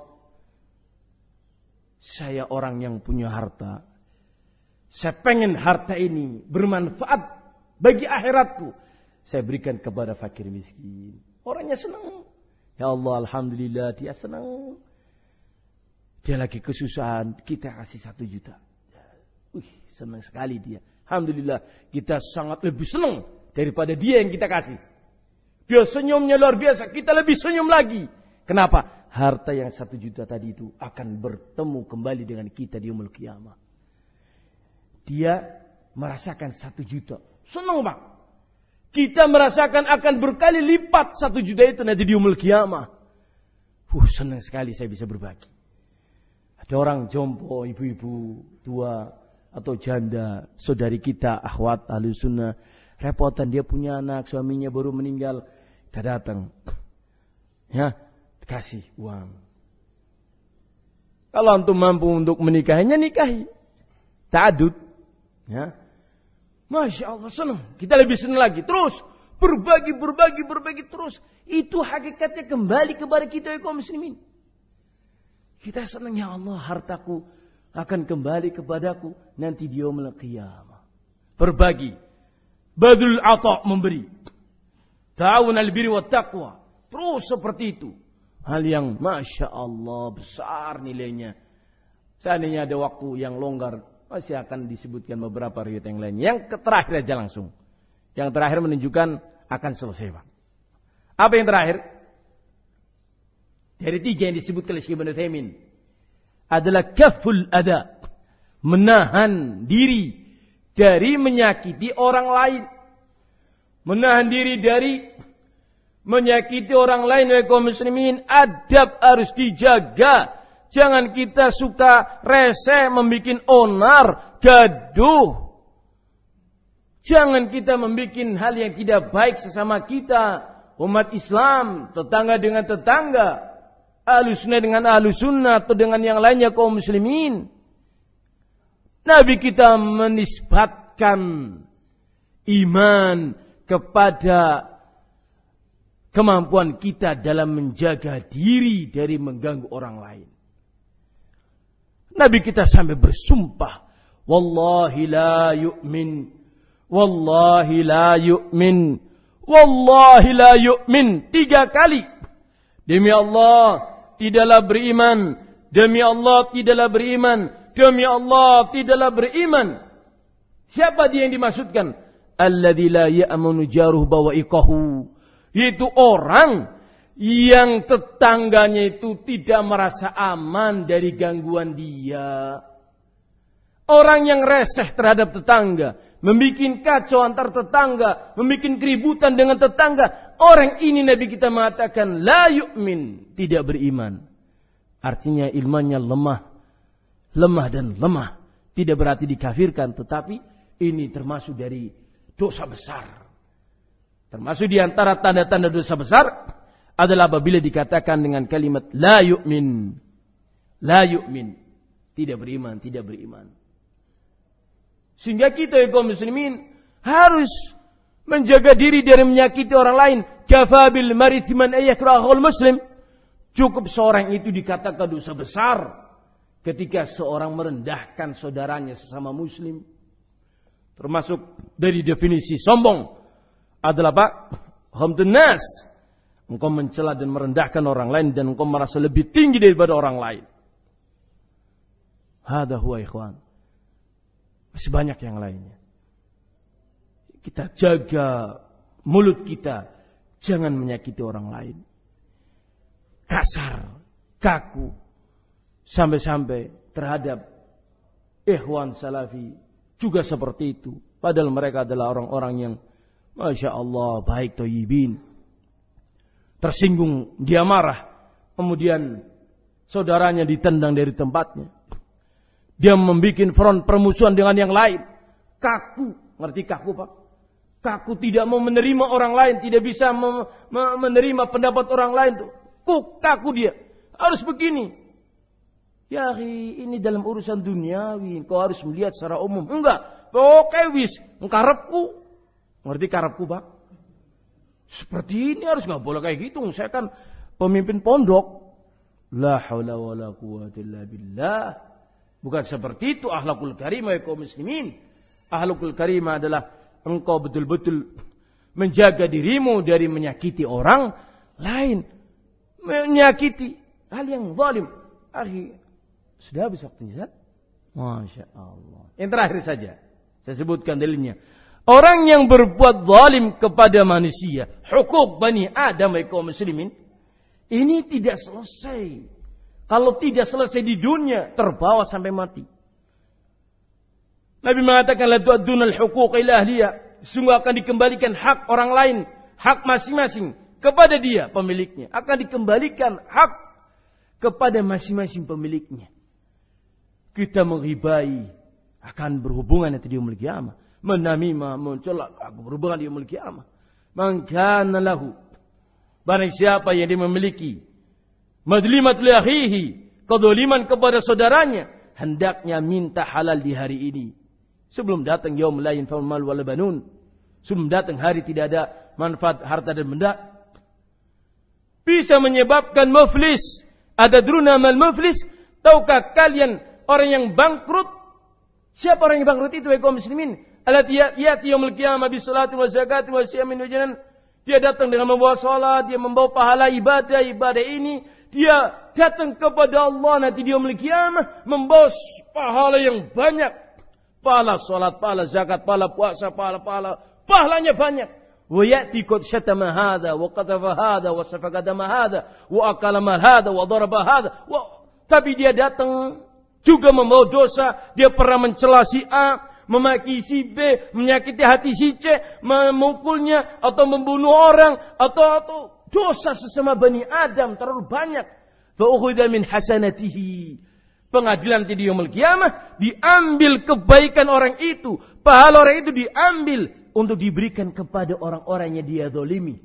S1: Saya orang yang punya harta. Saya pengen harta ini bermanfaat bagi akhiratku. Saya berikan kepada fakir miskin. Orangnya senang. Ya Allah, alhamdulillah dia senang. Dia lagi kesusahan, kita kasih 1 juta. Senang sekali dia. Alhamdulillah, kita sangat lebih senang daripada dia yang kita kasih. Dia senyumnya luar biasa, kita lebih senyum lagi. Kenapa? Harta yang 1 juta tadi itu akan bertemu kembali dengan kita di yaumul qiyamah. Dia merasakan 1 juta. Senang, Pak. Kita merasakan akan berkali lipat 1 juta itu nanti di yaumul qiyamah. Senang sekali saya bisa berbagi. Ada orang jompo, ibu-ibu tua atau janda, saudari kita, akhwat ahlus sunnah, repotan dia punya anak, suaminya baru meninggal, kita datang. Ya, kasih uang. Kalau antum mampu untuk menikahinya, nikahi. Ta'adud. Ya. Masya Allah, senang. Kita lebih senang lagi. Terus, berbagi terus. Itu hakikatnya kembali kepada kita, kaum muslimin. Kita senang, ya Allah, hartaku akan kembali kepadaku nanti di yaumul qiyamah. Berbagi. Badul ata', memberi. Ta'awun al-birri wa taqwa. Terus seperti itu. Hal yang Masya Allah besar nilainya. Seandainya ada waktu yang longgar, masih akan disebutkan beberapa riwayat yang lain. Yang terakhir aja langsung. Yang terakhir menunjukkan akan selesai, Pak. Apa yang terakhir? Dari 3 yang disebutkan oleh Syekh Ibnu Utsaimin adalah kaful ada, menahan diri dari menyakiti orang lain. Menahan diri dari menyakiti orang lain, wahai kaum muslimin. Adab harus dijaga. Jangan kita suka rese, membikin onar, gaduh. Jangan kita membikin hal yang tidak baik sesama kita. Umat Islam, tetangga dengan tetangga, ahlus sunnah dengan ahlus sunnah, atau dengan yang lainnya kaum muslimin. Nabi kita menisbatkan iman kepada kemampuan kita dalam menjaga diri dari mengganggu orang lain. Nabi kita sampai bersumpah, wallahi la yu'min, wallahi la yu'min, wallahi la yu'min, 3 kali. Demi Allah tidaklah beriman, demi Allah tidaklah beriman, demi Allah tidaklah beriman. Siapa dia yang dimaksudkan? Alladzi la ya'manu jaruhu bawa'iqahu. Yaitu orang yang tetangganya itu tidak merasa aman dari gangguan dia. Orang yang reseh terhadap tetangga, membikin kacau antar tetangga, membikin keributan dengan tetangga. Orang ini Nabi kita mengatakan la yu'min, tidak beriman. Artinya imannya lemah dan lemah. Tidak berarti dikafirkan, tetapi ini termasuk dari dosa besar. Termasuk di antara tanda-tanda dosa besar adalah apabila dikatakan dengan kalimat la yu'min. La yu'min, tidak beriman, tidak beriman. Sehingga kita kaum muslimin harus menjaga diri dari menyakiti orang lain. Kafabil marith man ayakrahul muslim. Cukup seorang itu dikatakan dosa besar ketika seorang merendahkan saudaranya sesama muslim. Termasuk dari definisi sombong adalah Pak, hamdun nas. Engkau mencela dan merendahkan orang lain dan engkau merasa lebih tinggi daripada orang lain. Hada huwa ikhwan. Masih banyak yang lainnya. Kita jaga mulut kita. Jangan menyakiti orang lain. Kasar, kaku. Sampai-sampai terhadap ikhwan salafi. Juga seperti itu. Padahal mereka adalah orang-orang yang Masya Allah baik thayyibin. Tersinggung, dia marah. Kemudian saudaranya ditendang dari tempatnya. Dia membuat front permusuhan dengan yang lain. Kaku. Ngerti kaku Pak? Kaku tidak mau menerima orang lain. Tidak bisa menerima pendapat orang lain. Kaku dia. Harus begini. Ya ini dalam urusan duniawi. Kau harus melihat secara umum. Enggak. Pokoknya wis. Karepku. Ngerti karepku Pak? Seperti ini harus gak boleh kayak gitu. Saya kan pemimpin pondok. La haula wa la quwwata illa billah. Bukan seperti itu akhlakul karimah kaum muslimin. Akhlakul karimah adalah engkau betul-betul menjaga dirimu dari menyakiti orang lain. Menyakiti hal yang zalim. Akhi, sudah habis waktunya, Ustaz? Masya Allah. Yang terakhir saja, saya sebutkan dalilnya. Orang yang berbuat zalim kepada manusia, hukuk Bani Adam kaum muslimin, ini tidak selesai. Kalau tidak selesai di dunia, terbawa sampai mati. Nabi mengatakan la tu'addunal huquq ila ahliya. Sungguh akan dikembalikan hak orang lain, hak masing-masing kepada dia pemiliknya. Akan dikembalikan hak kepada masing-masing pemiliknya. Kita menghibai akan berhubungan nanti di yaumul qiyamah. Menamimah, mencolak berhubungan di yaumul qiyamah. Man kana lahu, barang siapa yang dia memiliki madlimat li akhihi, kedzaliman kepada saudaranya, hendaknya minta halal di hari ini. Sebelum datang yaum la yanfa'ul mal wal banun. Sebelum datang hari tidak ada manfaat harta dan benda. Bisa menyebabkan muflis. Adadruna mal muflis? Tahukah kalian orang yang bangkrut? Siapa orang yang bangkrut itu kaum muslimin? Allati yati yaumul qiyamah bi salati wa zakati wa siyamin wa janan. Dia datang dengan membawa salat, dia membawa pahala ibadah ini. Dia datang kepada Allah nanti di yaumul qiyamah membawa pahala yang banyak. Pahala salat, pahala zakat, pahala puasa, pahalanya banyak. Wa ya'ti qad syatama hadza wa qatafa hadza wa safaka dama hadza wa akala mal hadza wa daraba hadza. Tapi dia datang juga membawa dosa, dia pernah mencela si A, memaki si B, menyakiti hati si C, memukulnya atau membunuh orang atau dosa sesama Bani Adam terlalu banyak. Fa ukhidha min hasanatihi. Pengadilan di yaumul qiyamah diambil kebaikan orang itu, pahala orang itu diambil untuk diberikan kepada orang-orang yang dia zalimi.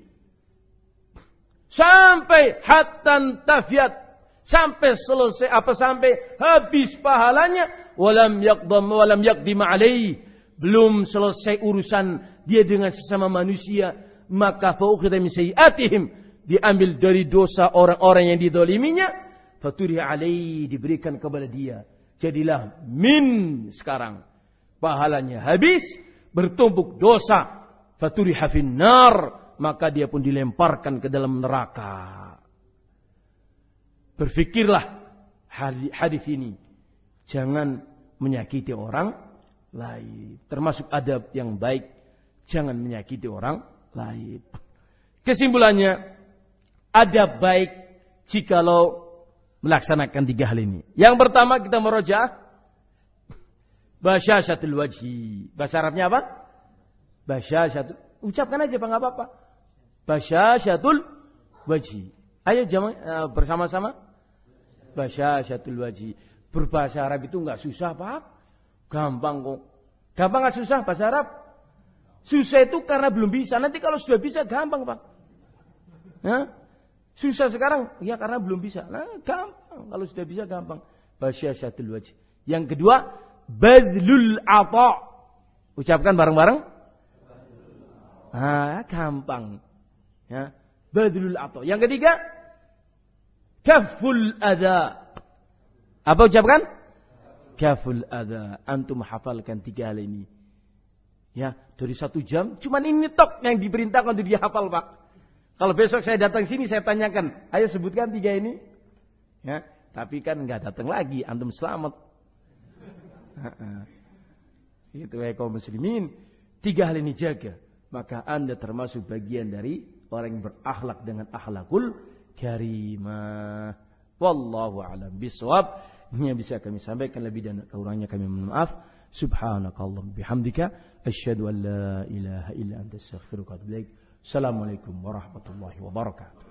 S1: Sampai hatan tafiat, sampai selesai sampai habis pahalanya, walam yaqdim alaihi, belum selesai urusan dia dengan sesama manusia, maka fa ukhidha min sayyi'atihim, diambil dari dosa orang-orang yang dizaliminya, faturi alaihi, diberikan kepada dia. Jadilah min sekarang. Pahalanya habis, bertumpuk dosa. Faturi hafin nar, maka dia pun dilemparkan ke dalam neraka. Berfikirlah hadis ini. Jangan menyakiti orang lain. Termasuk adab yang baik. Jangan menyakiti orang lain. Kesimpulannya, adab baik jikalau melaksanakan 3 hal ini. Yang pertama kita merojaah. Basyasyatul wajhi. Bahasa Arabnya apa? Basyasyatul. Ucapkan aja Pak, enggak apa-apa. Basyasyatul wajhi. Ayo bersama-sama. Basyasyatul wajhi. Berbahasa Arab itu enggak susah, Pak. Gampang kok. Gampang enggak susah bahasa Arab? Susah itu karena belum bisa. Nanti kalau sudah bisa gampang, Pak. Susah sekarang? Ya karena belum bisa. Nah, gampang. Kalau sudah bisa gampang. Basyasyatul wajhi. Yang kedua, badlul ata. Ucapkan bareng-bareng. Gampang. Ya. Badlul ata. Yang ketiga, kaful adha. Apa ucapkan? Kaful adha. Antum hafalkan 3 hal ini. Ya, dari 1 jam, cuman ini tok yang diperintahkan untuk dihafal, Pak. Kalau besok saya datang sini, saya tanyakan, ayo sebutkan 3 ini. Ya, tapi kan nggak datang lagi, antum selamat. Itu kaum muslimin, 3 hal ini jaga, maka Anda termasuk bagian dari orang yang berakhlak dengan akhlakul karimah. Wallahu a'lam bishawab. Ini yang bisa kami sampaikan, lebih dan kurangnya kami mohon maaf. Subhanakallahumma bihamdika asyhadu an la ilaha illa anta astaghfiruka wa atubu ilaik. Assalamualaikum warahmatullahi wabarakatuh.